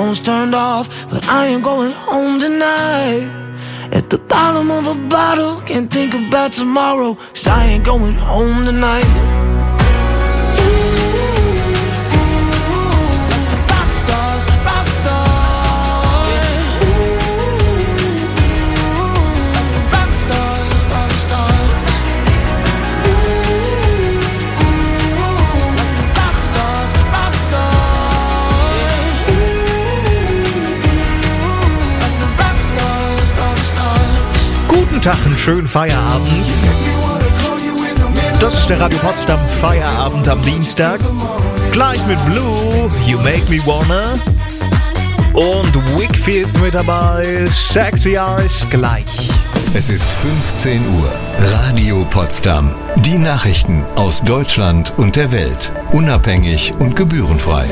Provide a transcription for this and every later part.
phone's turned off, but I ain't going home tonight. At the bottom of a bottle, can't think about tomorrow, 'cause I ain't going home tonight. Guten Tag, einen schönen Feierabend. Das ist der Radio Potsdam Feierabend am Dienstag. Gleich mit Blue, You Make Me Wanna. Und Wickfields mit dabei, Sexy Eyes gleich. Es ist 15 Uhr. Radio Potsdam. Die Nachrichten aus Deutschland und der Welt. Unabhängig und gebührenfrei.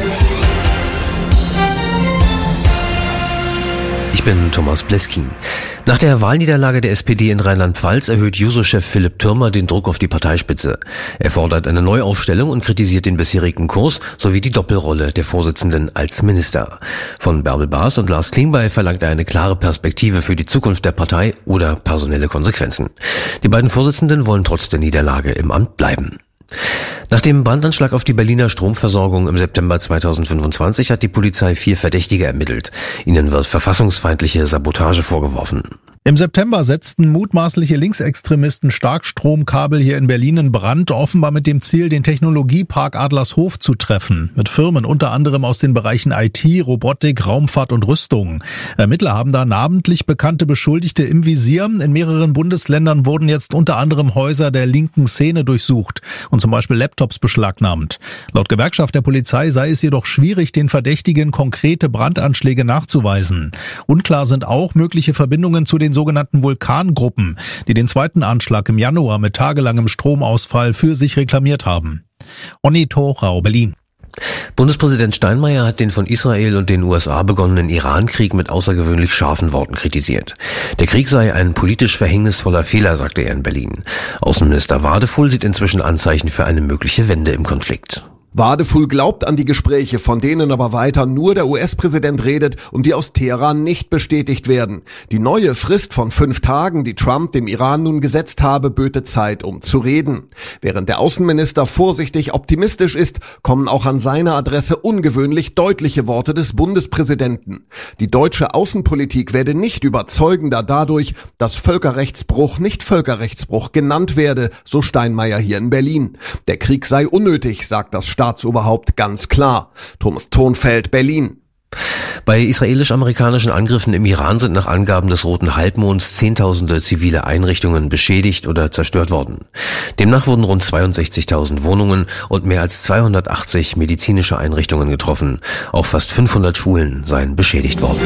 Ich bin Thomas Bleskin. Nach der Wahlniederlage der SPD in Rheinland-Pfalz erhöht Juso-Chef Philipp Thürmer den Druck auf die Parteispitze. Er fordert eine Neuaufstellung und kritisiert den bisherigen Kurs sowie die Doppelrolle der Vorsitzenden als Minister. Von Bärbel Baas und Lars Klingbeil verlangt er eine klare Perspektive für die Zukunft der Partei oder personelle Konsequenzen. Die beiden Vorsitzenden wollen trotz der Niederlage im Amt bleiben. Nach dem Brandanschlag auf die Berliner Stromversorgung im September 2025 hat die Polizei 4 Verdächtige ermittelt. Ihnen wird verfassungsfeindliche Sabotage vorgeworfen. Im September setzten mutmaßliche Linksextremisten Starkstromkabel hier in Berlin in Brand, offenbar mit dem Ziel, den Technologiepark Adlershof zu treffen. Mit Firmen unter anderem aus den Bereichen IT, Robotik, Raumfahrt und Rüstung. Ermittler haben da namentlich bekannte Beschuldigte im Visier. In mehreren Bundesländern wurden jetzt unter anderem Häuser der linken Szene durchsucht und zum Beispiel Laptops beschlagnahmt. Laut Gewerkschaft der Polizei sei es jedoch schwierig, den Verdächtigen konkrete Brandanschläge nachzuweisen. Unklar sind auch mögliche Verbindungen zu den sogenannten Vulkangruppen, die den zweiten Anschlag im Januar mit tagelangem Stromausfall für sich reklamiert haben. Onni Thorau, Berlin. Bundespräsident Steinmeier hat den von Israel und den USA begonnenen Iran-Krieg mit außergewöhnlich scharfen Worten kritisiert. Der Krieg sei ein politisch verhängnisvoller Fehler, sagte er in Berlin. Außenminister Wadefuhl sieht inzwischen Anzeichen für eine mögliche Wende im Konflikt. Wadefuhl glaubt an die Gespräche, von denen aber weiter nur der US-Präsident redet und die aus Teheran nicht bestätigt werden. Die neue Frist von 5 Tagen, die Trump dem Iran nun gesetzt habe, böte Zeit, um zu reden. Während der Außenminister vorsichtig optimistisch ist, kommen auch an seine Adresse ungewöhnlich deutliche Worte des Bundespräsidenten. Die deutsche Außenpolitik werde nicht überzeugender dadurch, dass Völkerrechtsbruch nicht Völkerrechtsbruch genannt werde, so Steinmeier hier in Berlin. Der Krieg sei unnötig, sagt das Staatsoberhaupt ganz klar. Thomas Thonfeld, Berlin. Bei israelisch-amerikanischen Angriffen im Iran sind nach Angaben des Roten Halbmonds Zehntausende zivile Einrichtungen beschädigt oder zerstört worden. Demnach wurden rund 62.000 Wohnungen und mehr als 280 medizinische Einrichtungen getroffen. Auch fast 500 Schulen seien beschädigt worden.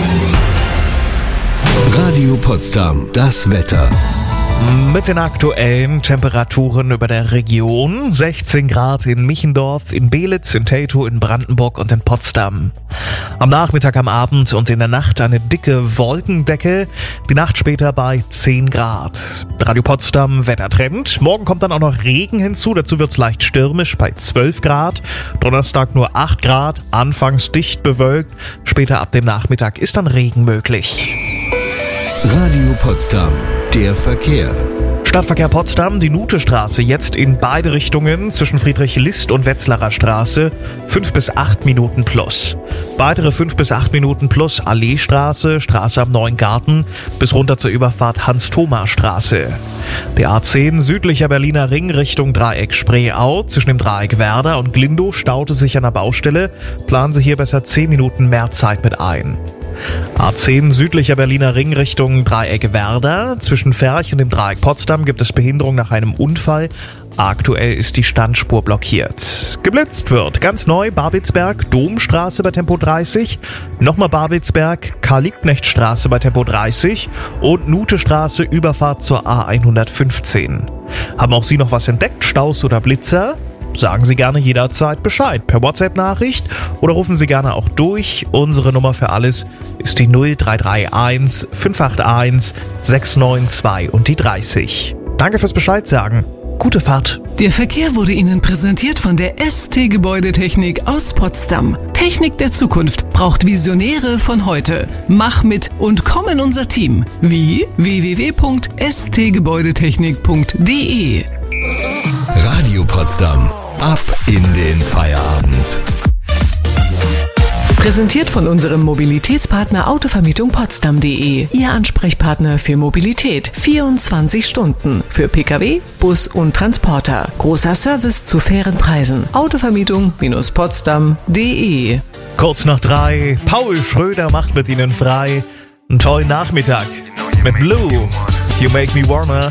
Radio Potsdam, das Wetter. Mit den aktuellen Temperaturen über der Region. 16 Grad in Michendorf, in Belitz, in Teltow, in Brandenburg und in Potsdam. Am Nachmittag, am Abend und in der Nacht eine dicke Wolkendecke. Die Nacht später bei 10 Grad. Radio Potsdam Wettertrend. Morgen kommt dann auch noch Regen hinzu. Dazu wird's leicht stürmisch bei 12 Grad. Donnerstag nur 8 Grad. Anfangs dicht bewölkt. Später ab dem Nachmittag ist dann Regen möglich. Radio Potsdam, der Verkehr. Stadtverkehr Potsdam, die Nutestraße jetzt in beide Richtungen zwischen Friedrich-List und Wetzlarer Straße 5 bis 8 Minuten plus. Weitere 5 bis 8 Minuten plus Alleestraße, Straße am Neuen Garten bis runter zur Überfahrt Hans-Thoma-Straße. Der A10 südlicher Berliner Ring Richtung Dreieck Spreeau zwischen dem Dreieck Werder und Glindow staute sich an der Baustelle. Planen Sie hier besser 10 Minuten mehr Zeit mit ein. A10 südlicher Berliner Ring Richtung Dreieck Werder. Zwischen Ferch und dem Dreieck Potsdam gibt es Behinderung nach einem Unfall. Aktuell ist die Standspur blockiert. Geblitzt wird ganz neu Babelsberg, Domstraße bei Tempo 30, nochmal Babelsberg, Karl-Liebknecht-Straße bei Tempo 30 und Nutestraße Überfahrt zur A115. Haben auch Sie noch was entdeckt, Staus oder Blitzer? Sagen Sie gerne jederzeit Bescheid per WhatsApp-Nachricht oder rufen Sie gerne auch durch. Unsere Nummer für alles ist die 0331 581 692 und die 30. Danke fürs Bescheid sagen. Gute Fahrt. Der Verkehr wurde Ihnen präsentiert von der ST Gebäudetechnik aus Potsdam. Technik der Zukunft braucht Visionäre von heute. Mach mit und komm in unser Team. Wie? www.stgebäudetechnik.de. Radio Potsdam. Ab in den Feierabend. Präsentiert von unserem Mobilitätspartner Autovermietung Potsdam.de. Ihr Ansprechpartner für Mobilität. 24 Stunden. Für Pkw, Bus und Transporter. Großer Service zu fairen Preisen. Autovermietung-potsdam.de. Kurz nach 3, Paul Schröder macht mit Ihnen frei. Einen tollen Nachmittag mit Blue. You make me wanna.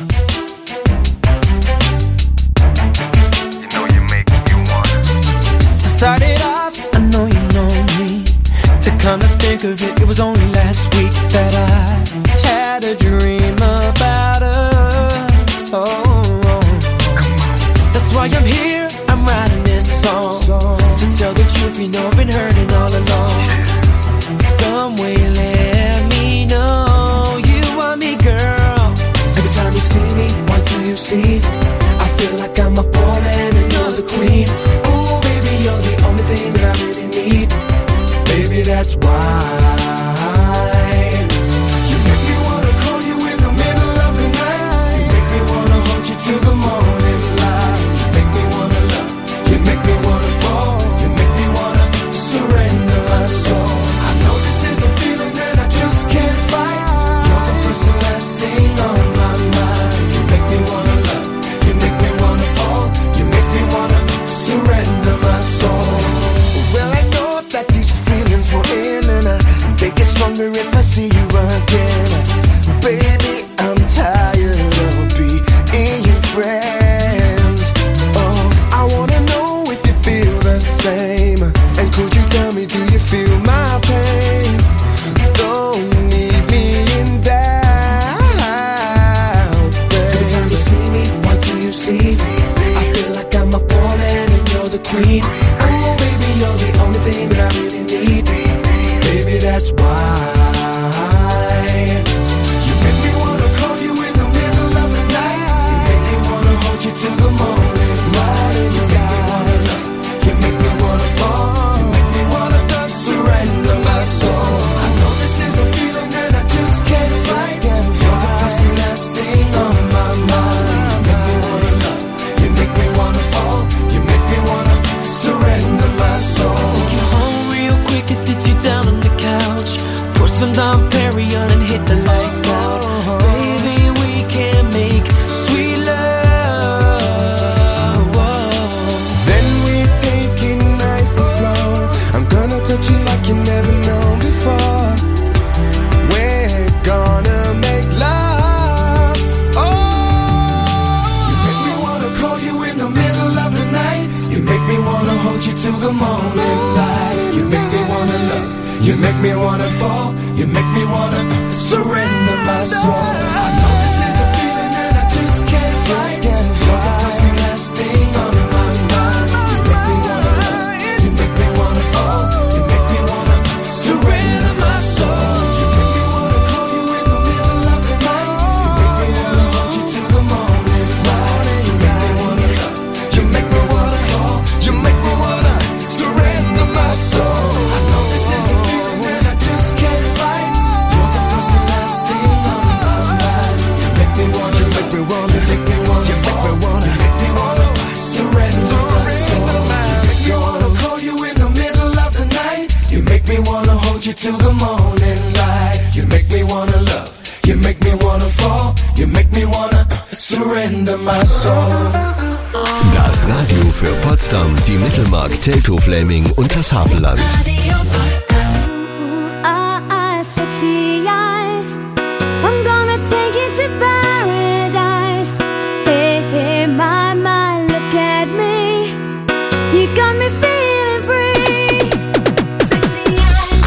Start it off, I know you know me. To come to think of it, it was only last week that I had a dream about us. That's why I'm here, I'm writing this song. To tell the truth, you know I've been hurting all along. Some way let me know you want me, girl. Every time you see me, what do you see? I feel like I'm a pawn and you're the queen. Ooh, baby, you're the only thing that I really need. Baby, that's why you make me wanna call you in the middle of the night. You make me wanna hold you till the morning light. You make me wanna love. You make me wanna fall. You make me wanna surrender my soul. I know this is a feeling that I just can't fight. You're the first and last thing on my mind. You make me wanna love. You make me wanna fall. You make me wanna surrender my soul. Well, I know that these feelings will end, and I think it's stronger if I see you again. Baby, I'm tired of being friends. Oh, I wanna know if you feel the same. And could you tell me, do you feel my pain? Don't leave me in doubt, babe. Every time you see me, what do you see? I feel like I'm a pawn and you're the queen. Oh, baby, you're the only thing that I really need. Baby, that's why you make me wanna call you in the middle of the night. You make me wanna hold you till the morning light. You make me wanna love. You make me wanna fall. You make me wanna surrender my soul. I know this is a feeling that I just can't fight. You're the first and last thing on my mind. You make me wanna love. You make me wanna fall. You make me wanna surrender my soul. Take you home real quick and sit you down on the couch. Put some Dom Perignon and hit the lights out. Baby, we can make sweet love. Whoa. Then we take it nice and slow. I'm gonna touch you like you never known before. We're gonna make love. Oh, you make me wanna call you in the middle of the night. You make me wanna hold you till the morning light. You make me wanna love. You make me wanna fall. You make me wanna surrender my soul. I know this is a feeling that I just can't fight. You're the first and last thing on my mind. You make me wanna love. You make me wanna fall. You make me wanna surrender my soul. You make me wanna call you in the middle of the night. You make me wanna hold you till the morning light. You make me wanna love. You make me wanna fall. You make me wanna surrender my soul. I know this is a feeling that I just can't fight. You're the first and last thing on my mind. You make me wanna. You make me wanna. You make me wanna. You make me wanna. You make me wanna surrender my soul. You make me wanna call you in the middle of the night. You make me wanna hold you till the morning light. You make me wanna love. You make me wanna fall. You make me wanna surrender my soul. Das Radio für Potsdam, die Mittelmark, Teltow, Fläming und das Havelland. Radio Potsdam. Sexy eyes. I'm gonna take you to paradise. Hey, hey, my, look at me. You got me feeling free. Sexy eyes.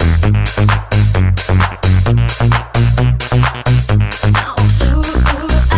Ooh, ooh,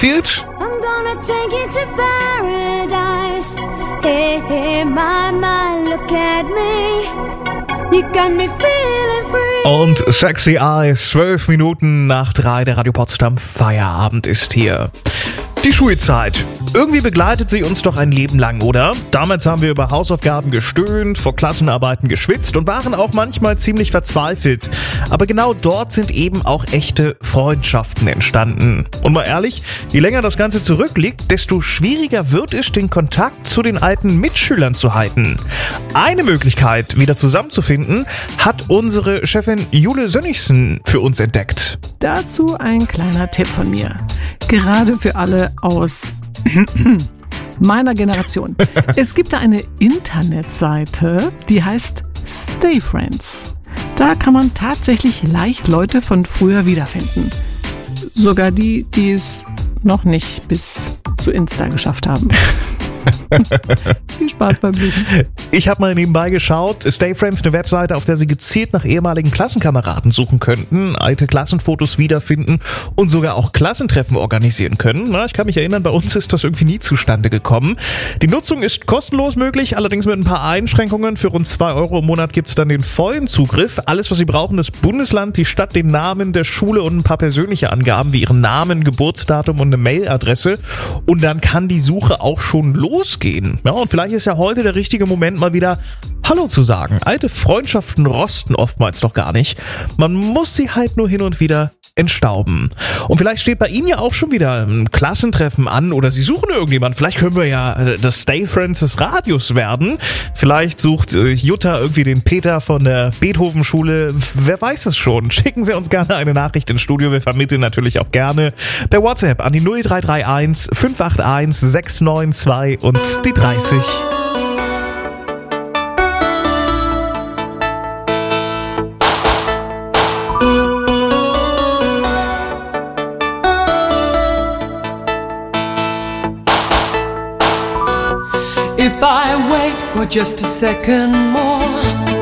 Mayfield. I'm gonna take you to paradise. Hey, hey, my, look at me. You got me feeling free. Und Sexy Eyes, 12 Minuten nach 3, der Radio Potsdam Feierabend ist hier. Die Schulzeit. Irgendwie begleitet sie uns doch ein Leben lang, oder? Damals haben wir über Hausaufgaben gestöhnt, vor Klassenarbeiten geschwitzt und waren auch manchmal ziemlich verzweifelt. Aber genau dort sind eben auch echte Freundschaften entstanden. Und mal ehrlich, je länger das Ganze zurückliegt, desto schwieriger wird es, den Kontakt zu den alten Mitschülern zu halten. Eine Möglichkeit, wieder zusammenzufinden, hat unsere Chefin Jule Sönnigsen für uns entdeckt. Dazu ein kleiner Tipp von mir. Gerade für alle aus meiner Generation. Es gibt da eine Internetseite, die heißt Stay Friends. Da kann man tatsächlich leicht Leute von früher wiederfinden. Sogar die es noch nicht bis zu Insta geschafft haben. Viel Spaß beim Suchen. Ich habe mal nebenbei geschaut. Stay Friends, eine Webseite, auf der Sie gezielt nach ehemaligen Klassenkameraden suchen könnten, alte Klassenfotos wiederfinden und sogar auch Klassentreffen organisieren können. Na, ich kann mich erinnern, bei uns ist das irgendwie nie zustande gekommen. Die Nutzung ist kostenlos möglich, allerdings mit ein paar Einschränkungen. Für rund 2 € im Monat gibt's dann den vollen Zugriff. Alles, was Sie brauchen, das Bundesland, die Stadt, den Namen der Schule und ein paar persönliche Angaben wie Ihren Namen, Geburtsdatum und eine Mailadresse. Und dann kann die Suche auch schon losgehen. Ja, und vielleicht ist ja heute der richtige Moment, mal wieder Hallo zu sagen. Alte Freundschaften rosten oftmals doch gar nicht. Man muss sie halt nur hin und wieder entstauben. Und vielleicht steht bei Ihnen ja auch schon wieder ein Klassentreffen an oder Sie suchen irgendjemanden. Vielleicht können wir ja das Stay Friends des Radios werden. Vielleicht sucht Jutta irgendwie den Peter von der Beethoven-Schule. Wer weiß es schon. Schicken Sie uns gerne eine Nachricht ins Studio. Wir vermitteln natürlich auch gerne per WhatsApp an die 0331 581 692 und die 30. If I wait for just a second more,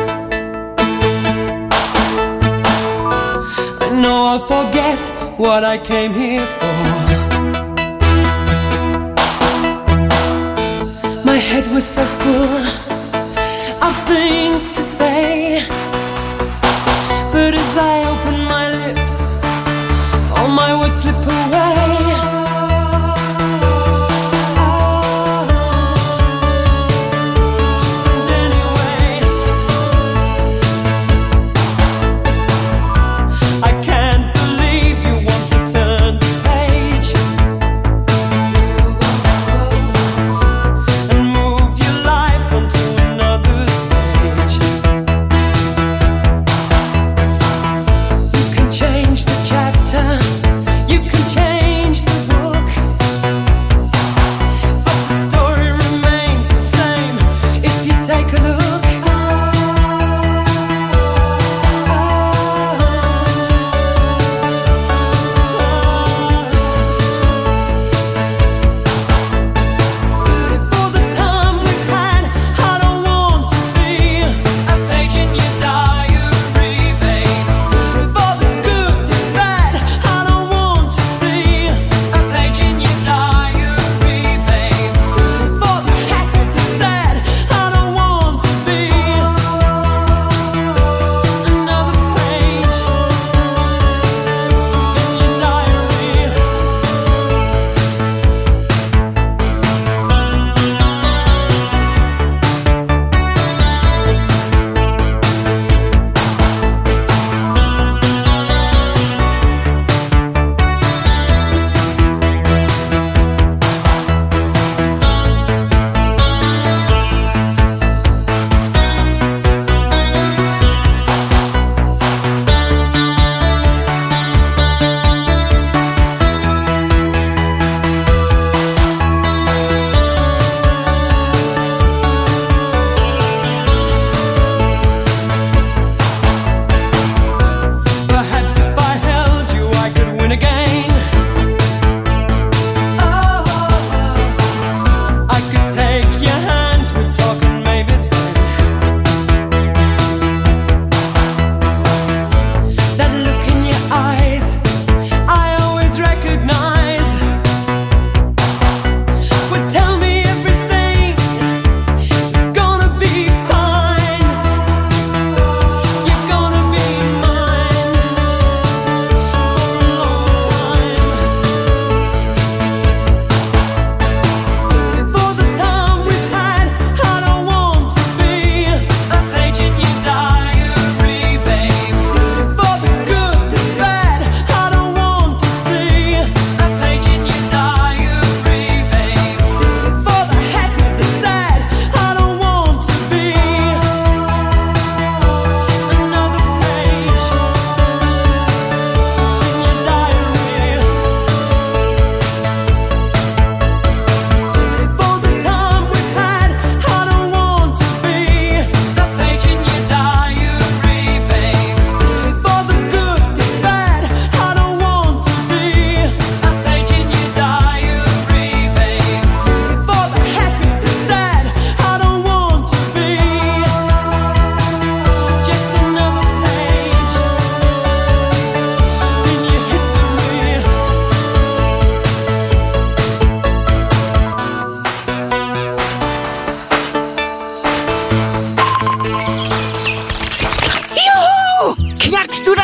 I know I'll forget what I came here for. My head was so full of things to say, but as I open my lips, all my words slip away.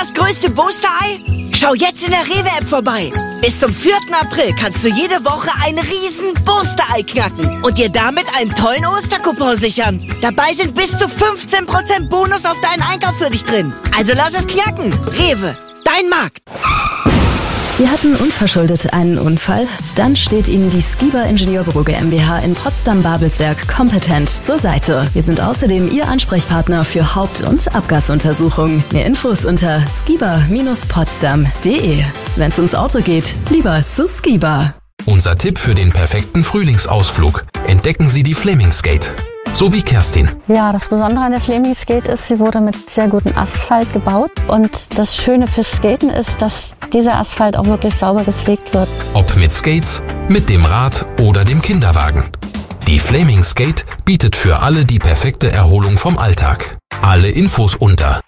das größte Booster-Ei? Schau jetzt in der Rewe-App vorbei. Bis zum 4. April kannst du jede Woche ein riesen Booster-Ei knacken und dir damit einen tollen Ostercoupon sichern. Dabei sind bis zu 15% Bonus auf deinen Einkauf für dich drin. Also lass es knacken. Rewe, dein Markt. Sie hatten unverschuldet einen Unfall? Dann steht Ihnen die Skiba Ingenieurbüro GmbH in Potsdam-Babelsberg kompetent zur Seite. Wir sind außerdem Ihr Ansprechpartner für Haupt- und Abgasuntersuchungen. Mehr Infos unter skiba-potsdam.de. Wenn es ums Auto geht, lieber zu Skiba. Unser Tipp für den perfekten Frühlingsausflug. Entdecken Sie die Fleming-Skate. So wie Kerstin. Ja, das Besondere an der Fleming Skate ist, sie wurde mit sehr gutem Asphalt gebaut. Und das Schöne fürs Skaten ist, dass dieser Asphalt auch wirklich sauber gepflegt wird. Ob mit Skates, mit dem Rad oder dem Kinderwagen. Die Fleming Skate bietet für alle die perfekte Erholung vom Alltag. Alle Infos unter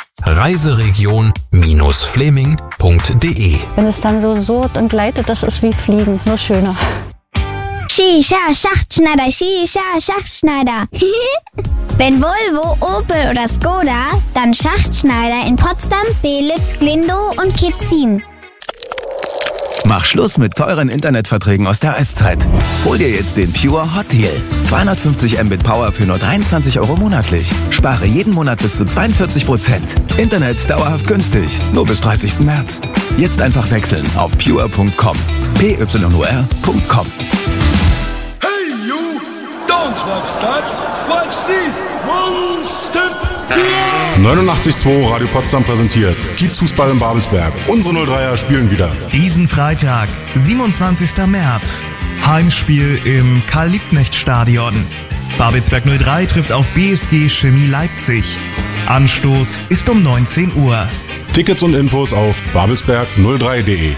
reiseregion-fleming.de. Wenn es dann so surrt und gleitet, das ist wie Fliegen, nur schöner. Shisha, Schachtschneider, Shisha, Schachtschneider. Wenn Volvo, Opel oder Skoda, dann Schachtschneider in Potsdam, Belitz, Glindow und Kitzin. Mach Schluss mit teuren Internetverträgen aus der Eiszeit. Hol dir jetzt den Pure Hot Deal. 250 Mbit Power für nur 23 € monatlich. Spare jeden Monat bis zu 42%. Internet dauerhaft günstig. Nur bis 30. März. Jetzt einfach wechseln auf pure.com. pyor.com. Don't watch that, watch this. One step beyond. 89.2 Radio Potsdam präsentiert Kiezfußball in Babelsberg. Unsere 03er spielen wieder. Diesen Freitag, 27. März. Heimspiel im Karl-Liebknecht-Stadion. Babelsberg 03 trifft auf BSG Chemie Leipzig. Anstoß ist um 19 Uhr. Tickets und Infos auf babelsberg03.de.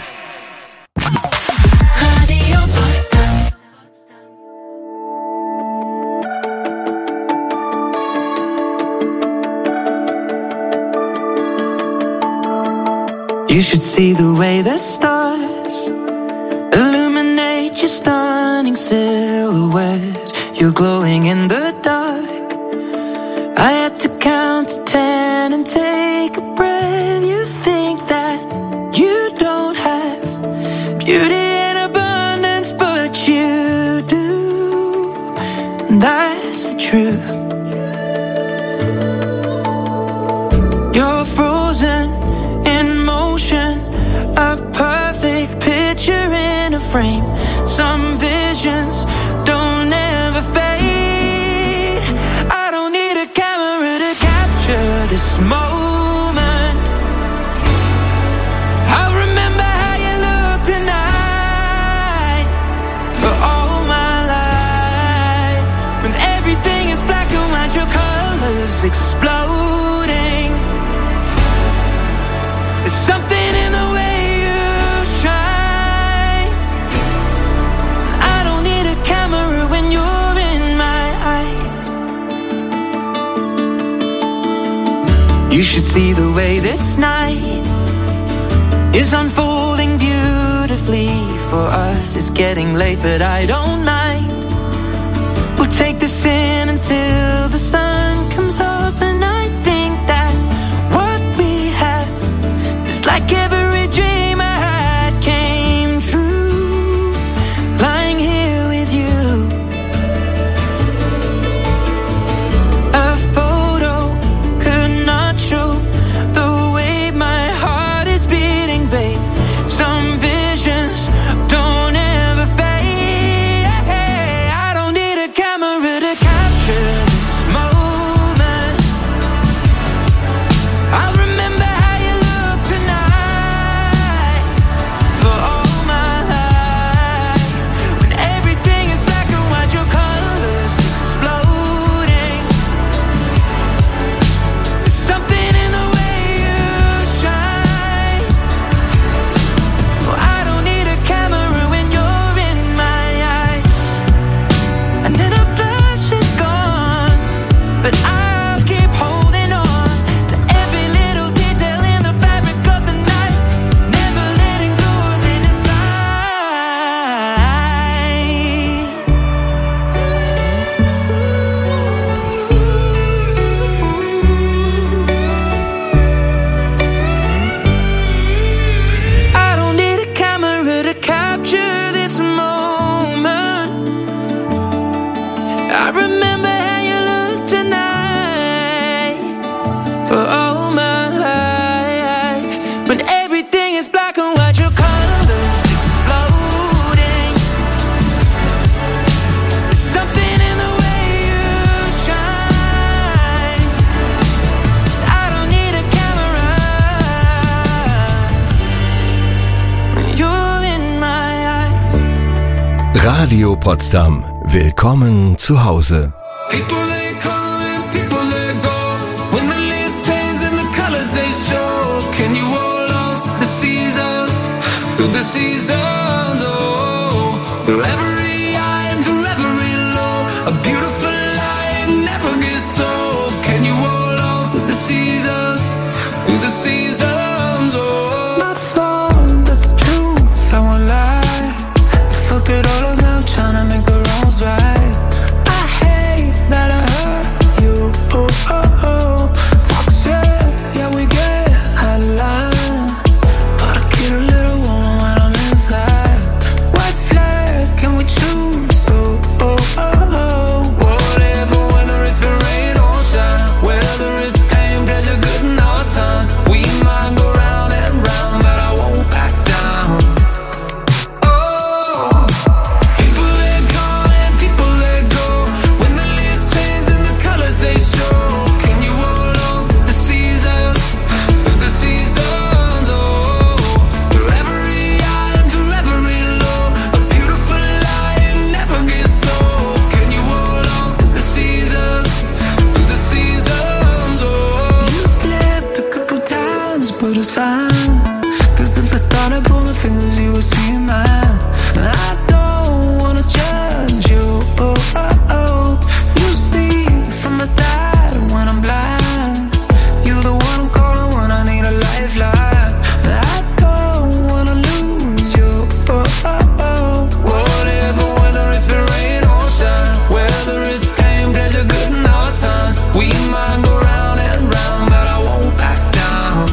You should see the way the stars illuminate your stunning silhouette. You're glowing in the dark. I had to count to 10 and take a breath. You think that you don't have beauty in abundance, but you do. And that's the truth. You're frozen in motion, a perfect picture in a frame. Some visions don't ever fade. I don't need a camera to capture this moment. I'll remember how you look tonight for all my life. When everything is black and white, your colors exploding. There's something in the way you shine. I don't need a camera when you're in my eyes. You should see the way this night is unfolding beautifully for us. It's getting late, but I don't mind. We'll take this in until the sun comes up, and I think that what we have is like every dream I had came true. Lying here with you, a photo could not show the way my heart is beating, babe. Some visions don't ever fade. I don't need a camera to capture this Radio Potsdam. Willkommen zu Hause. People they come and people they go. When the leaves change and the colors they show. Can you hold on to the seasons? Through the seasons, oh. Through every high and through every low. A beautiful line never gets old. Can you hold on to the seasons? Through the seasons, oh. My fault, that's the truth, I won't lie. I fucked it all up now, trying to make the wrongs right. I hate that I hurt you, oh, oh, oh. Talk shit, yeah, we get out of line. But I get a little warm when I'm inside. White flag, can we choose? So, oh, oh, oh. Whatever, whether it's the rain or shine. Whether it's pain, pleasure, good and hard times. We might go round and round, but I won't back down. Oh, people they come and people they go. When the leaves change and the colors they show. Can you hold on to the seasons? Through the seasons, oh. Through every high and through every low. A beautiful line never gets old. Can you hold on to the seasons? Through the seasons, oh. You slipped a couple times, but it's fine. 'Cause if I started pulling fingers, you would see mine. I don't wanna judge you, oh, oh, oh. You see from my side when I'm blind. You're the one I'm calling when I need a lifeline. I don't wanna lose you, oh, oh, oh. Whatever, whether it's the rain or shine. Whether it's pain, pleasure, good and hard times. We might go round and round, but I won't back down.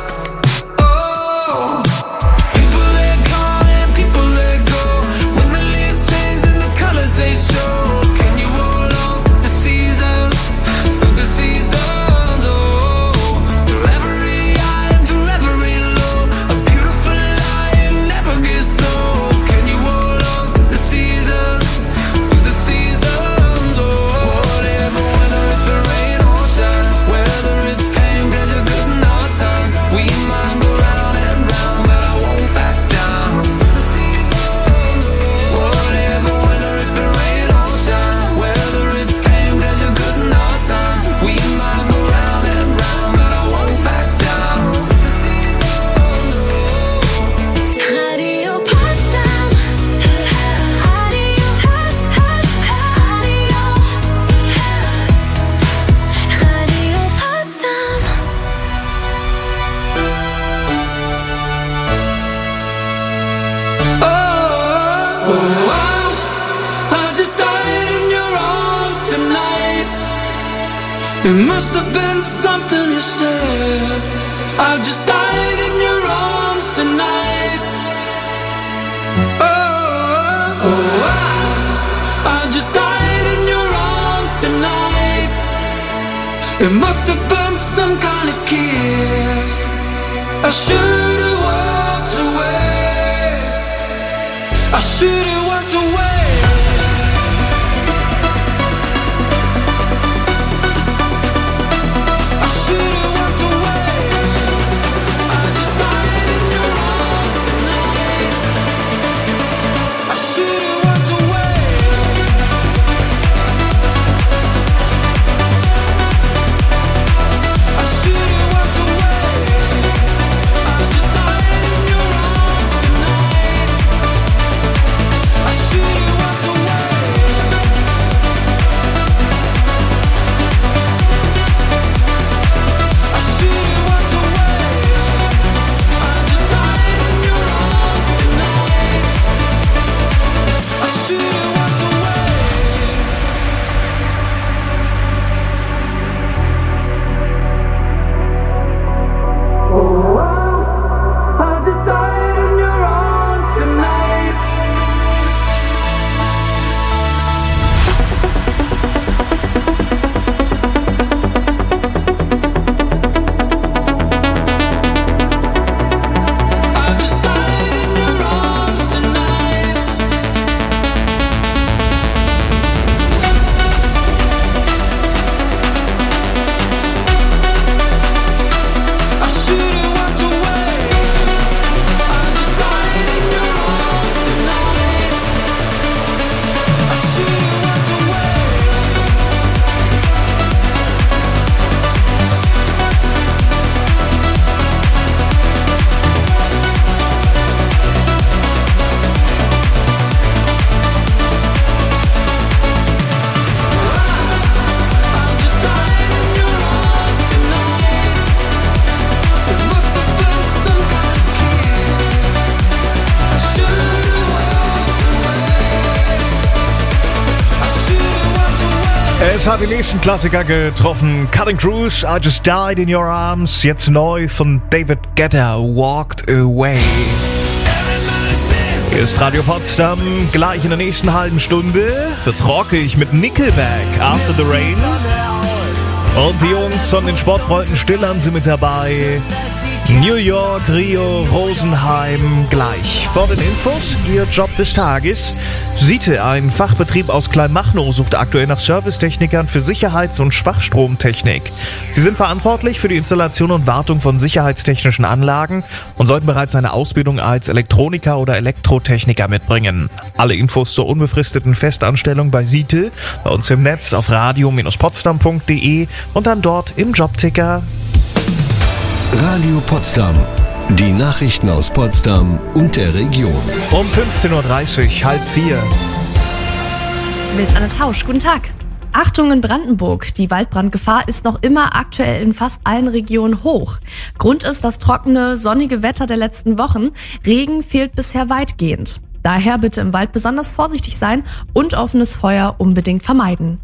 Oh, people they come and people they go. When the leaves change and the colors they show. Can you hold on to the seasons? Through the seasons, oh. Through every high and through every low. A beautiful line never gets old. Can you hold on to the seasons? Through the seasons, oh. Whatever, whether it's the rain or shine. Whether it's pain, pleasure, good and hard times. We might go round and round, but I won't back down. Whatever, whether it's the rain or shine. Whether it's pain, pleasure, good and hard times. We might go round and round, but I won't back down. Radio Potsdam. Radio, Radio Potsdam. I just died in your arms tonight. It must have been something you said. I just died in your arms tonight. I just died in your arms tonight. It must have been some kind of kiss. I should have walked away. I should have walked away. I should have walked away. I just died in your arms tonight. I should have walked away. I should have walked away. I just died in your arms tonight. Es hat die nächsten Klassiker getroffen. Cutting Cruise, I Just Died in Your Arms. Jetzt neu von David Guetta, Walked Away. Hier ist Radio Potsdam. Gleich in der nächsten halben Stunde wird's rockig mit Nickelback, After the Rain. Und die Jungs von den Sportbräuten Stillern sind mit dabei. New York, Rio, Rosenheim gleich. Vor den Infos, Ihr Job des Tages. Siete, ein Fachbetrieb aus Kleinmachnow, sucht aktuell nach Servicetechnikern für Sicherheits- und Schwachstromtechnik. Sie sind verantwortlich für die Installation und Wartung von sicherheitstechnischen Anlagen und sollten bereits eine Ausbildung als Elektroniker oder Elektrotechniker mitbringen. Alle Infos zur unbefristeten Festanstellung bei Siete bei uns im Netz auf radio-potsdam.de und dann dort im Jobticker. Radio Potsdam. Die Nachrichten aus Potsdam und der Region. Um 15.30 Uhr, 3:30. Mit Anne Tausch, guten Tag. Achtung in Brandenburg, die Waldbrandgefahr ist noch immer aktuell in fast allen Regionen hoch. Grund ist das trockene, sonnige Wetter der letzten Wochen. Regen fehlt bisher weitgehend. Daher bitte im Wald besonders vorsichtig sein und offenes Feuer unbedingt vermeiden.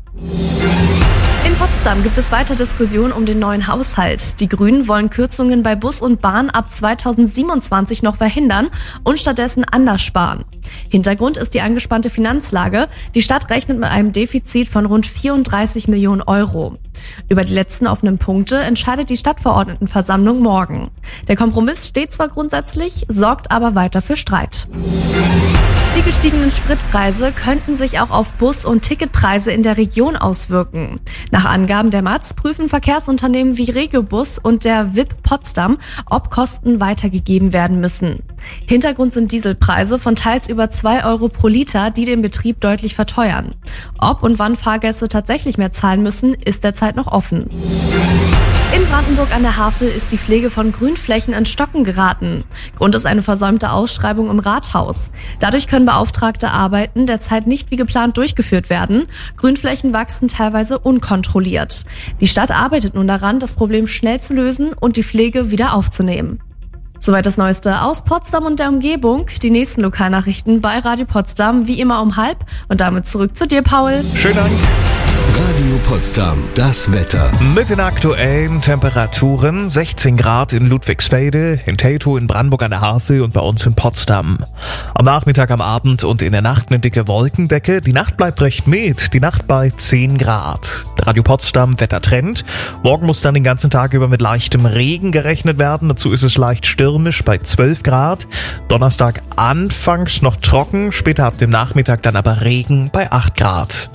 In Potsdam gibt es weiter Diskussionen um den neuen Haushalt. Die Grünen wollen Kürzungen bei Bus und Bahn ab 2027 noch verhindern und stattdessen anders sparen. Hintergrund ist die angespannte Finanzlage. Die Stadt rechnet mit einem Defizit von rund 34 Millionen Euro. Über die letzten offenen Punkte entscheidet die Stadtverordnetenversammlung morgen. Der Kompromiss steht zwar grundsätzlich, sorgt aber weiter für Streit. Die gestiegenen Spritpreise könnten sich auch auf Bus- und Ticketpreise in der Region auswirken. Nach Angaben der Matz prüfen Verkehrsunternehmen wie Regiobus und der VIP Potsdam, ob Kosten weitergegeben werden müssen. Hintergrund sind Dieselpreise von teils über 2 Euro pro Liter, die den Betrieb deutlich verteuern. Ob und wann Fahrgäste tatsächlich mehr zahlen müssen, ist derzeit noch offen. In Brandenburg an der Havel ist die Pflege von Grünflächen ins Stocken geraten. Grund ist eine versäumte Ausschreibung im Rathaus. Dadurch können beauftragte Arbeiten derzeit nicht wie geplant durchgeführt werden. Grünflächen wachsen teilweise unkontrolliert. Die Stadt arbeitet nun daran, das Problem schnell zu lösen und die Pflege wieder aufzunehmen. Soweit das Neueste aus Potsdam und der Umgebung. Die nächsten Lokalnachrichten bei Radio Potsdam wie immer um 12:30 und damit zurück zu dir, Paul. Schönen Dank. Radio Potsdam, das Wetter. Mit den aktuellen Temperaturen 16 Grad in Ludwigsfelde, in Teltow, in Brandenburg an der Havel und bei uns in Potsdam. Am Nachmittag, am Abend und in der Nacht eine dicke Wolkendecke. Die Nacht bleibt recht mild, die Nacht bei 10 Grad. Radio Potsdam, Wettertrend. Morgen muss dann den ganzen Tag über mit leichtem Regen gerechnet werden. Dazu ist es leicht stürmisch bei 12 Grad. Donnerstag anfangs noch trocken, später ab dem Nachmittag dann aber Regen bei 8 Grad.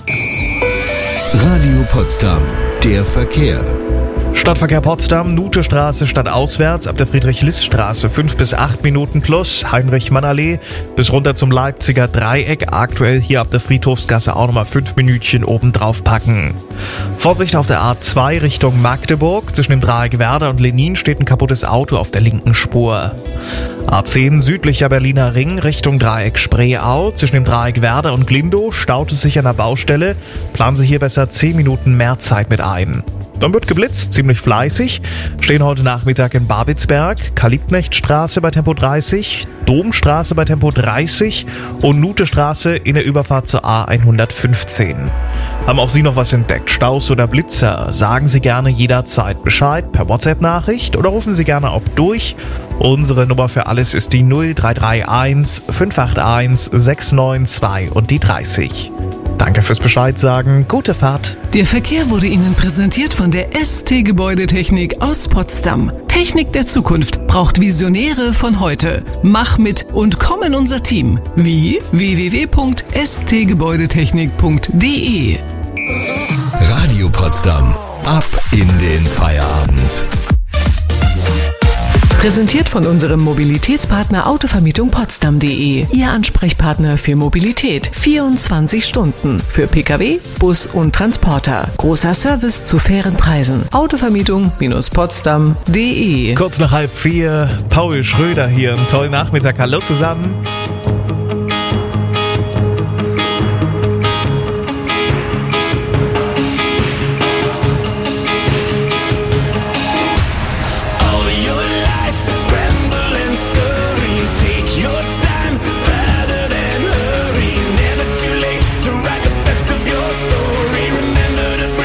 Radio Potsdam, der Verkehr. Stadtverkehr Potsdam, Nutestraße stadtauswärts, ab der Friedrich-List-Straße 5 bis 8 Minuten plus, Heinrich-Mann-Allee bis runter zum Leipziger Dreieck, aktuell hier ab der Friedhofsgasse auch nochmal 5 Minütchen oben drauf packen. Vorsicht auf der A2 Richtung Magdeburg, zwischen dem Dreieck Werder und Lenin steht ein kaputtes Auto auf der linken Spur. A10 südlicher Berliner Ring Richtung Dreieck Spreeau, zwischen dem Dreieck Werder und Glindow staut es sich an der Baustelle, planen Sie hier besser 10 Minuten mehr Zeit mit ein. Dann wird geblitzt, ziemlich fleißig. Stehen heute Nachmittag in Babelsberg, Kalibknechtstraße bei Tempo 30, Domstraße bei Tempo 30 und Nutestraße in der Überfahrt zur A115. Haben auch Sie noch was entdeckt? Staus oder Blitzer? Sagen Sie gerne jederzeit Bescheid per WhatsApp-Nachricht oder rufen Sie gerne auch durch. Unsere Nummer für alles ist die 0331 581 692 und die 30. Danke fürs Bescheid sagen. Gute Fahrt. Der Verkehr wurde Ihnen präsentiert von der ST Gebäudetechnik aus Potsdam. Technik der Zukunft braucht Visionäre von heute. Mach mit und komm in unser Team. Wie? www.stgebäudetechnik.de. Radio Potsdam. Ab in den Feierabend. Präsentiert von unserem Mobilitätspartner Autovermietung Potsdam.de. Ihr Ansprechpartner für Mobilität. 24 Stunden. Für Pkw, Bus und Transporter. Großer Service zu fairen Preisen. Autovermietung-potsdam.de. Kurz nach 3:30, Paul Schröder hier. Einen tollen Nachmittag. Hallo zusammen. Remember to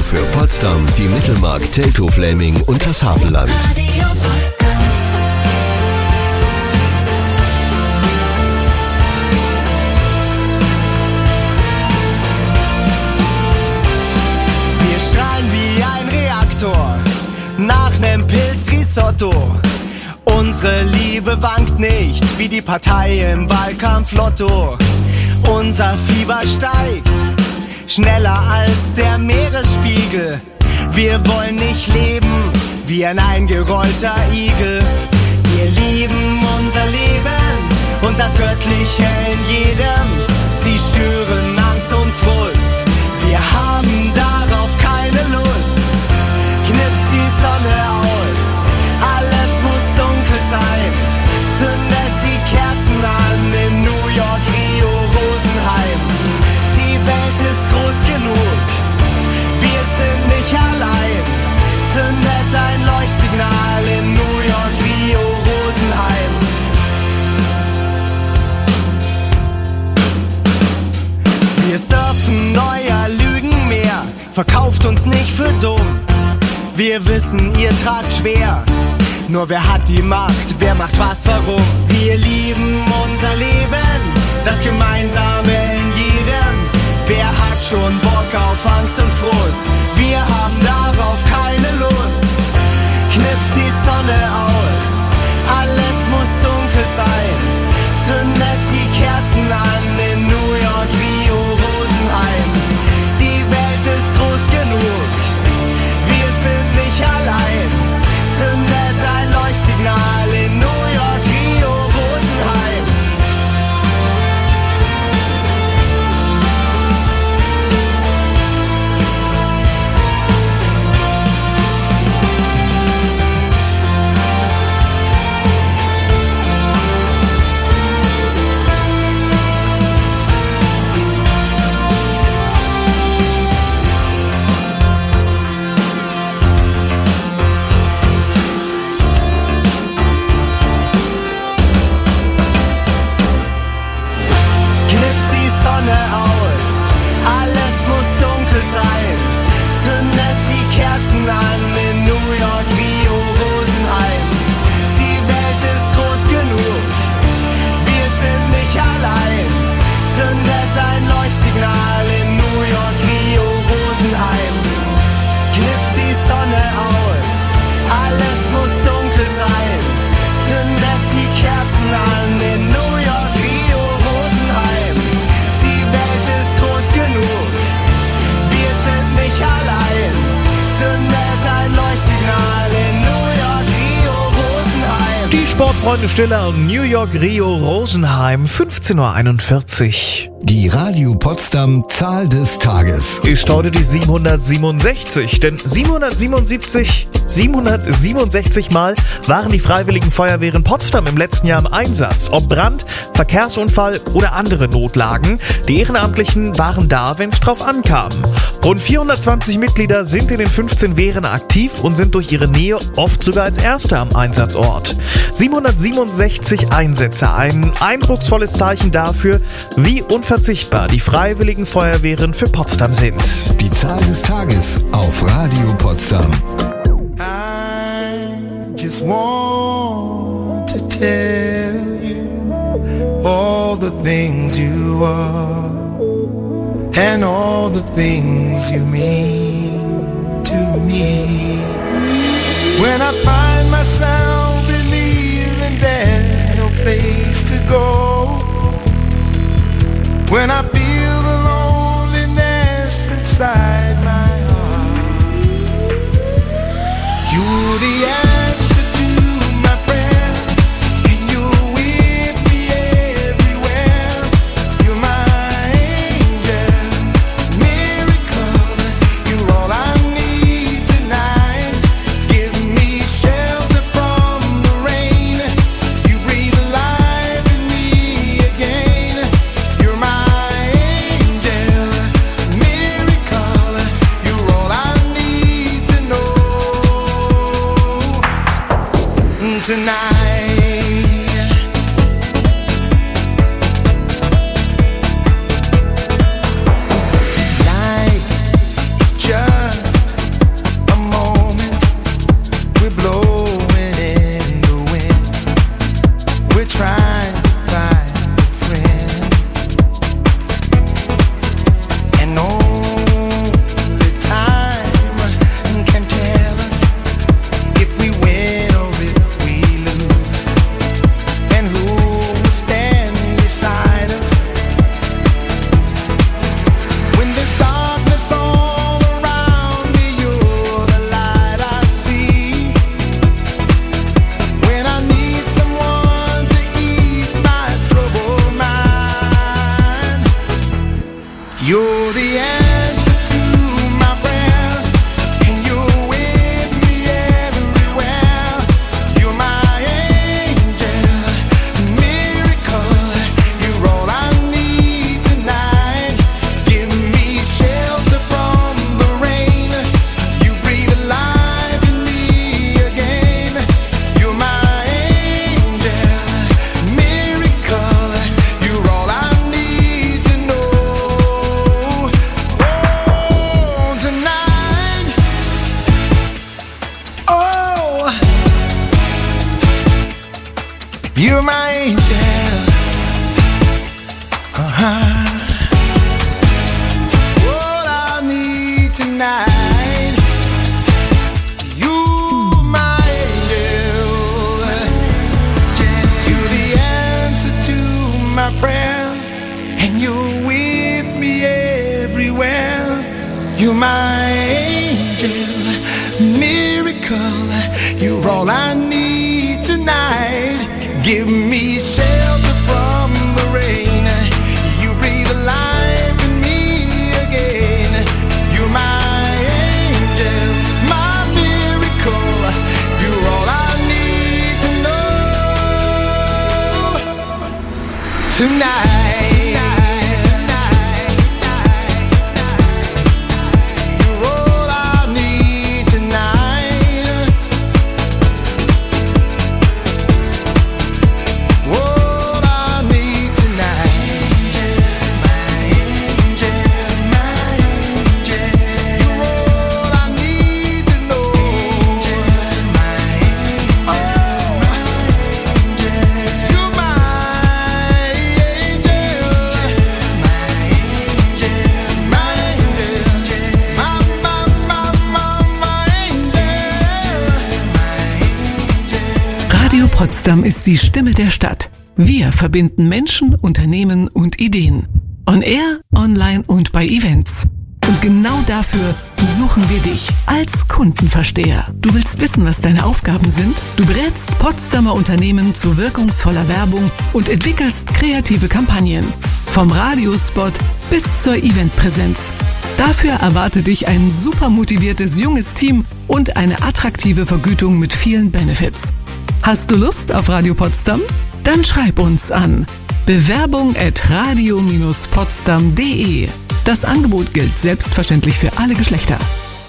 für Potsdam, die Mittelmark, Teltow-Fläming und das Havelland. Wir strahlen wie ein Reaktor nach nem Pilzrisotto. Unsere Liebe wankt nicht wie die Partei im Wahlkampf-Lotto. Unser Fieber steigt schneller als der Meeresspiegel. Wir wollen nicht leben wie ein eingerollter Igel. Wir lieben unser Leben und das Göttliche in jedem. Sie schüren Angst und Frust. Wir haben darauf keine Lust. Knipst die Sonne aus, alles muss dunkel sein. Zündet die Kerzen an in New York, Rio, Rosenheim. Die Welt ist groß genug, wir sind nicht allein. Zündet ein Leuchtsignal in New York, Rio, Rosenheim. Wir surfen neuer Lügenmeer, verkauft uns nicht für dumm. Wir wissen, ihr tragt schwer, nur wer hat die Macht, wer macht was, warum? Wir lieben unser Leben, das Gemeinsame in jedem. Wer hat schon Bock auf Angst und Frust? Wir haben darauf keine Lust. Knipst die Sonne aus, alles muss dunkel sein. Zündet die Kerzen an in New York, Rio, Rosenheim. Die Welt ist groß genug, wir sind nicht allein. Zündet ein Leuchtsignal in New York, Rio, Rosenheim. Sportfreunde Stiller und New York, Rio, Rosenheim, 15:41 Uhr. Die Radio Potsdam Zahl des Tages ist heute die 767, denn 767 Mal waren die Freiwilligen Feuerwehren Potsdam im letzten Jahr im Einsatz. Ob Brand, Verkehrsunfall oder andere Notlagen, die Ehrenamtlichen waren da, wenn es drauf ankam. Rund 420 Mitglieder sind in den 15 Wehren aktiv und sind durch ihre Nähe oft sogar als Erste am Einsatzort. 767 Einsätze, ein eindrucksvolles Zeichen dafür, wie unverzichtbar die Freiwilligen Feuerwehren für Potsdam sind. Die Zahl des Tages auf Radio Potsdam. I just want to tell you all the things you are and all the things you mean to me. When I find myself believing there's no place to go, when I feel the loneliness inside my heart, you're the answer to my prayer, and you're with me everywhere. You're my angel, miracle, you're all I need tonight. Give me shelter from the rain, you breathe life in me again. You're my angel, miracle, you're all I need to know tonight. Life is just You're my angel, miracle. You're all I need tonight. Give me shelter from the rain. You breathe life in me again. You're my angel, my miracle. You're all I need to know tonight. Potsdam ist die Stimme der Stadt. Wir verbinden Menschen, Unternehmen und Ideen. On Air, online und bei Events. Und genau dafür suchen wir dich als Kundenversteher. Du willst wissen, was deine Aufgaben sind? Du berätst Potsdamer Unternehmen zu wirkungsvoller Werbung und entwickelst kreative Kampagnen. Vom Radiospot bis zur Eventpräsenz. Dafür erwartet dich ein super motiviertes junges Team und eine attraktive Vergütung mit vielen Benefits. Hast du Lust auf Radio Potsdam? Dann schreib uns an bewerbung@radio-potsdam.de. Das Angebot gilt selbstverständlich für alle Geschlechter.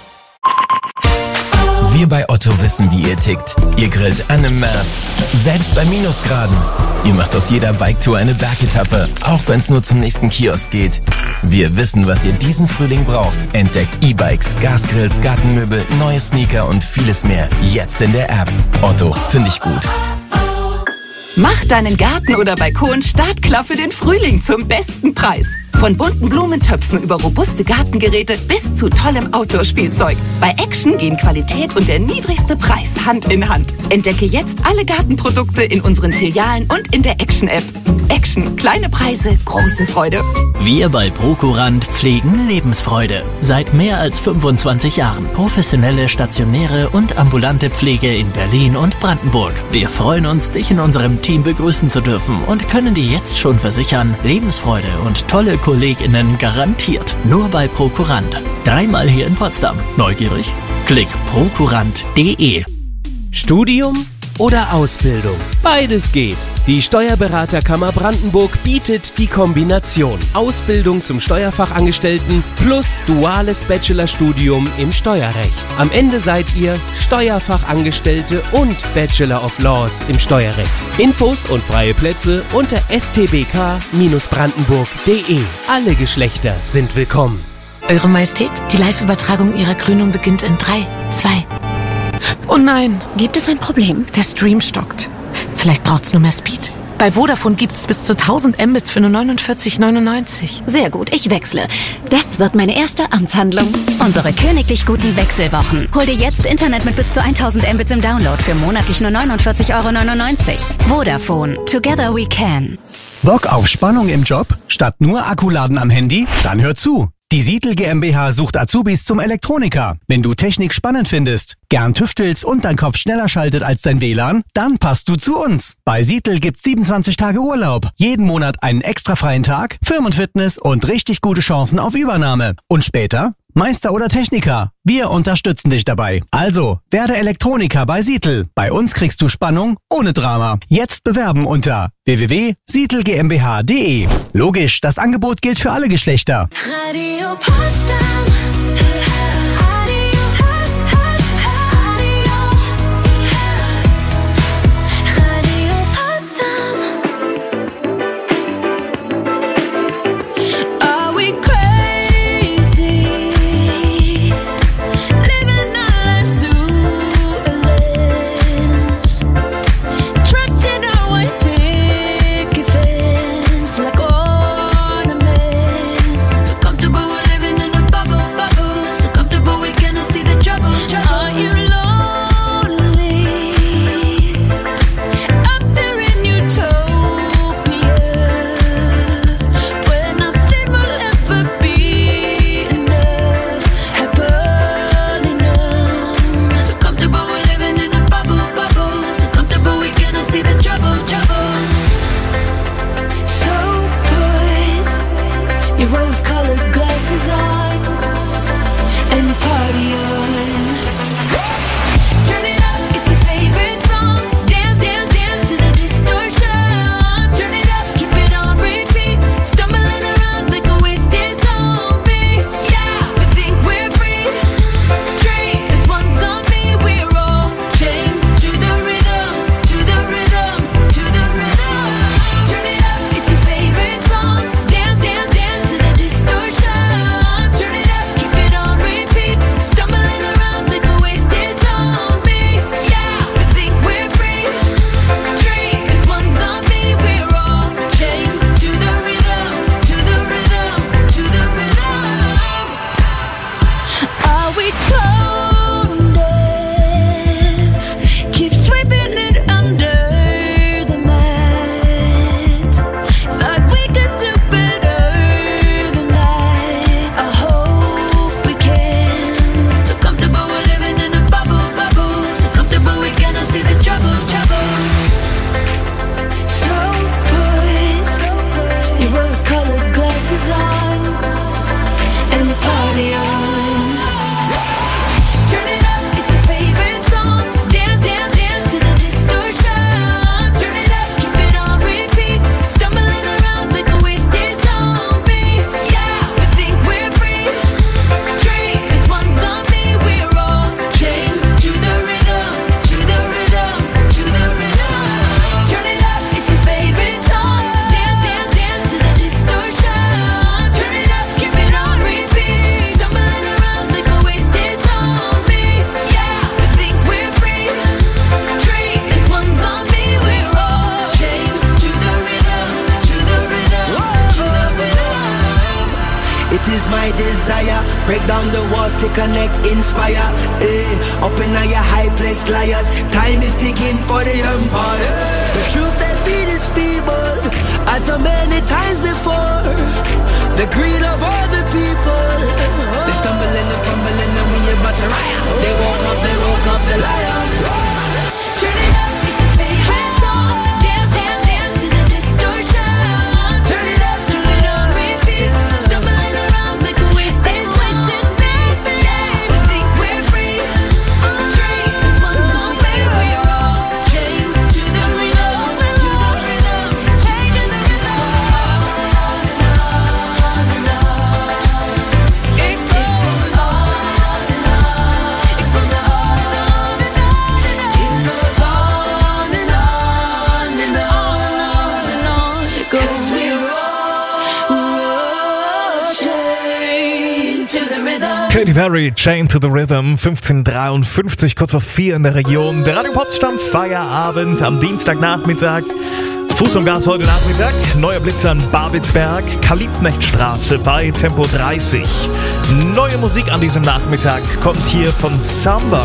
Wir bei Otto wissen, wie ihr tickt. Ihr grillt an im März, selbst bei Minusgraden. Ihr macht aus jeder Biketour eine Bergetappe, auch wenn es nur zum nächsten Kiosk geht. Wir wissen, was ihr diesen Frühling braucht. Entdeckt E-Bikes, Gasgrills, Gartenmöbel, neue Sneaker und vieles mehr. Jetzt in der App. Otto, finde ich gut. Mach deinen Garten oder Balkon startklar für den Frühling zum besten Preis. Von bunten Blumentöpfen über robuste Gartengeräte bis zu tollem Outdoor-Spielzeug. Bei Action gehen Qualität und der niedrigste Preis Hand in Hand. Entdecke jetzt alle Gartenprodukte in unseren Filialen und in der Action-App. Action, kleine Preise, große Freude. Wir bei Prokurant pflegen Lebensfreude. Seit mehr als 25 Jahren. Professionelle, stationäre und ambulante Pflege in Berlin und Brandenburg. Wir freuen uns, dich in unserem Team begrüßen zu dürfen und können dir jetzt schon versichern, Lebensfreude und tolle KollegInnen garantiert. Nur bei Prokurant. 3-mal hier in Potsdam. Neugierig? Klick prokurant.de. Studium oder Ausbildung? Beides geht. Die Steuerberaterkammer Brandenburg bietet die Kombination Ausbildung zum Steuerfachangestellten plus duales Bachelorstudium im Steuerrecht. Am Ende seid ihr Steuerfachangestellte und Bachelor of Laws im Steuerrecht. Infos und freie Plätze unter stbk-brandenburg.de. Alle Geschlechter sind willkommen. Eure Majestät, die Live-Übertragung Ihrer Krönung beginnt in 3, 2... Oh nein! Gibt es ein Problem? Der Stream stockt. Vielleicht braucht's nur mehr Speed. Bei Vodafone gibt's bis zu 1000 Mbits für nur 49,99. Sehr gut, ich wechsle. Das wird meine erste Amtshandlung. Unsere königlich guten Wechselwochen. Hol dir jetzt Internet mit bis zu 1000 Mbits im Download für monatlich nur 49,99 €. Vodafone. Together we can. Bock auf Spannung im Job? Statt nur Akkuladen am Handy? Dann hör zu. Die Sietl GmbH sucht Azubis zum Elektroniker. Wenn du Technik spannend findest, gern tüftelst und dein Kopf schneller schaltet als dein WLAN, dann passt du zu uns. Bei Sietl gibt's 27 Tage Urlaub, jeden Monat einen extra freien Tag, Firmenfitness und richtig gute Chancen auf Übernahme. Und später Meister oder Techniker. Wir unterstützen dich dabei. Also, werde Elektroniker bei Sietl. Bei uns kriegst du Spannung ohne Drama. Jetzt bewerben unter www.sietlgmbh.de. Logisch, das Angebot gilt für alle Geschlechter. Radio Potsdam. Bubble Break down the walls to connect, inspire. Up in your high place, liars. Time is ticking for the empire. The truth they feed is feeble, as so many times before. The greed of all the people. They stumble and they crumble and we about to riot. They woke up the lions. Turn it up, it's a favorite song. Dance, dance, dance to the distortion. Turn it up, do it on repeat. Stumbling around like a wasted symphony. We think we're free. Dream is one song, baby. We're all chained to the rhythm, to the rhythm, chained to the rhythm. On and on and on. It goes on and on. It goes on and on and on. It goes on and on and on and on. It goes. 'Cause we're all chained to the rhythm. Katy Perry, Chain to the Rhythm, 15:53, kurz vor 4 in der Region. Der Radio Potsdam Feierabend am Dienstagnachmittag. Fuß und Gas heute Nachmittag. Neuer Blitz an Babelsberg, Kalibknechtstraße bei Tempo 30. Neue Musik an diesem Nachmittag kommt hier von Samba.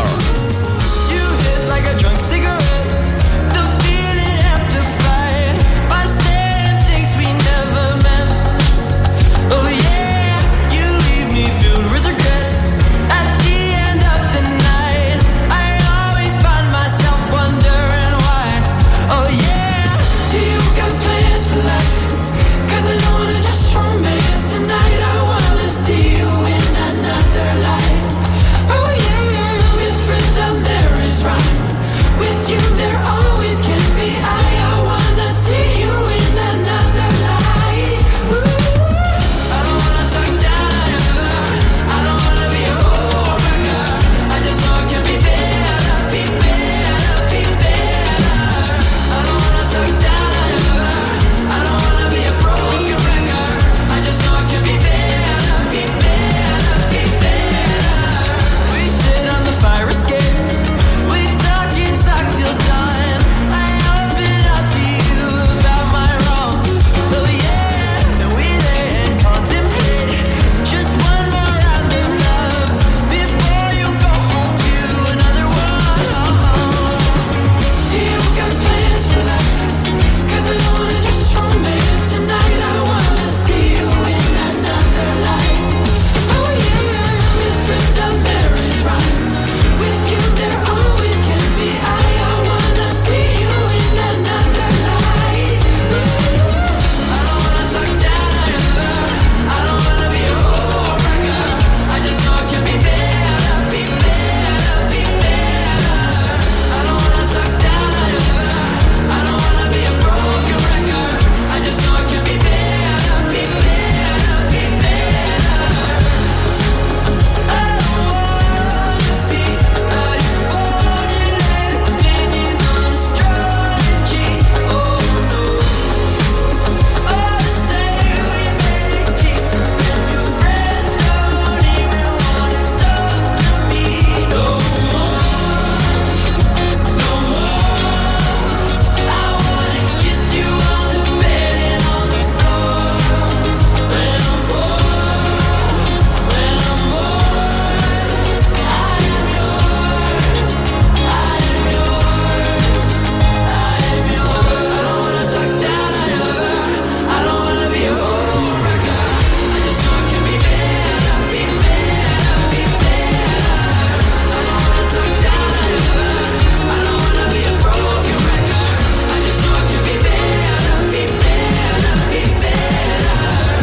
Like a drunk cigarette, the feeling amplified by saying things we never meant. Oh yeah, you leave me filled with regret. At the end of the night, I always find myself wondering why. Oh yeah, do you got plans for life? 'Cause I don't wanna just romance tonight. I wanna see you in another light. Oh yeah, with rhythm there is rhyme. With you there always can be I wanna see you in another light. I don't wanna talk down, I don't wanna be a homewrecker. I just know it can be better, be better, be better. I don't wanna talk down, I don't wanna be a broken record. I just know it can be better, be better, be better. We sit on the fire escape. We talk and talk till dawn. I open up to you about my wrongs. Oh yeah, and we lay and contemplate just one more round of love before you go home to another one. Do you got plans for life? 'Cause I don't wanna just romance tonight. I wanna see you in another light. Oh yeah, with rhythm there is rhyme. With you there always can be I wanna see you in another light. I don't wanna talk down, I don't wanna be a homewrecker. I just know it can be better, be better, be better. I don't wanna talk down, I don't wanna be a broken record. I just know it can be better, be better, be better. I don't wanna be a formulated opinions on astrology. Oh no. Oh, to say we made peace and then your friends don't even wanna talk to me no more, no more. I wanna kiss you on the bed and on the floor. When I'm bored, when I'm bored, I am yours, I am yours, I am yours. I don't wanna talk down, I don't wanna be a homewrecker. I just know it can be better, be better, be better. I don't wanna talk down, I don't wanna be a broken record. I just know it can be better, be better, be better.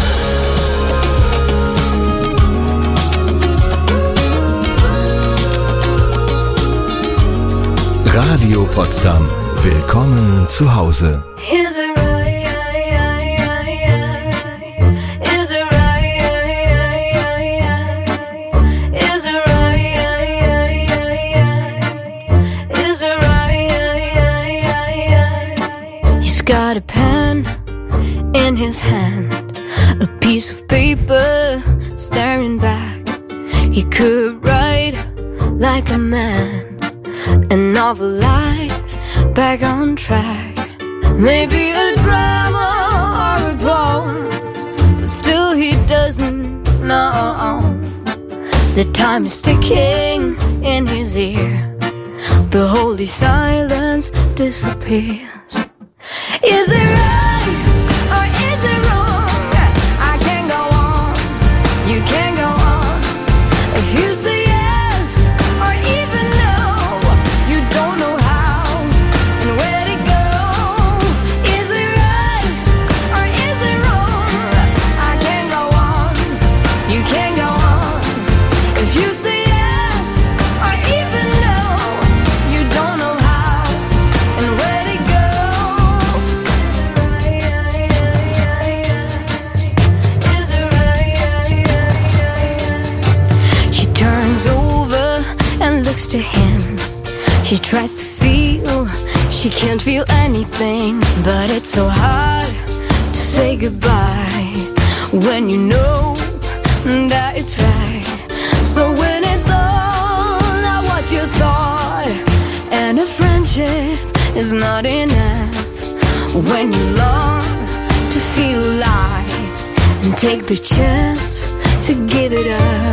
Radio Potsdam. Willkommen zu Hause. Is it right? Is it right? Is it right? Is it right? He's got a pen in his hand, a piece of paper staring back. He could write like a man, a novel life back on track. Maybe a drama or a poem, but still he doesn't know. The time is ticking in his ear. The holy silence disappears. Is it right or is it wrong? I can't go on, you can't go on. If you say yes or even no, you don't know how and where to go. Is it right or is it wrong? I can't go on, you can't go on. If you say yes or even no, you don't know how and where to go. She turns over and looks to him. She tries to feel, she can't feel anything. But it's so hard to say goodbye when you know that it's right. So when it's all not what you thought, and a friendship is not enough, when you long to feel alive and take the chance to give it up.